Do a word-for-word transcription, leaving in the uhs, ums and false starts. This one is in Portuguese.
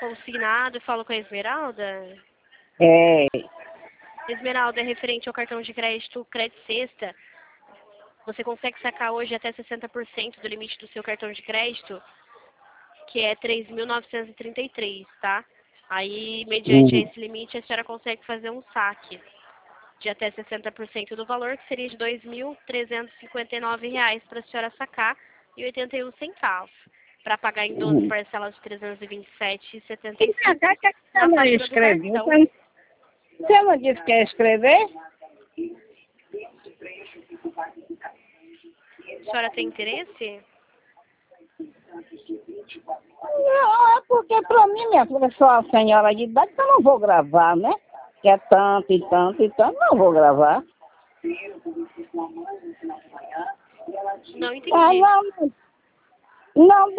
consignado e falo com a Esmeralda? É. Esmeralda, é referente ao cartão de crédito Crédito Sexta. Você consegue sacar hoje até sessenta por cento do limite do seu cartão de crédito, que é três mil novecentos e trinta e três, tá? Aí, mediante Hum. esse limite, a senhora consegue fazer um saque de até sessenta por cento do valor, que seria de dois mil trezentos e cinquenta e nove reais para a senhora sacar e oitenta e um centavos, para pagar em doze Hum. parcelas de trezentos e vinte e sete reais e setenta E e pra cinco cá, que a na não fatura do escreveu? cartão. Você você não disse que ia escrever? A senhora tem interesse? Não, é porque pra mim, minha filha, eu sou a senhora de idade, então eu não vou gravar, né? Que é tanto e tanto e tanto, não vou gravar. Não Ah, entendi. não, não. Não,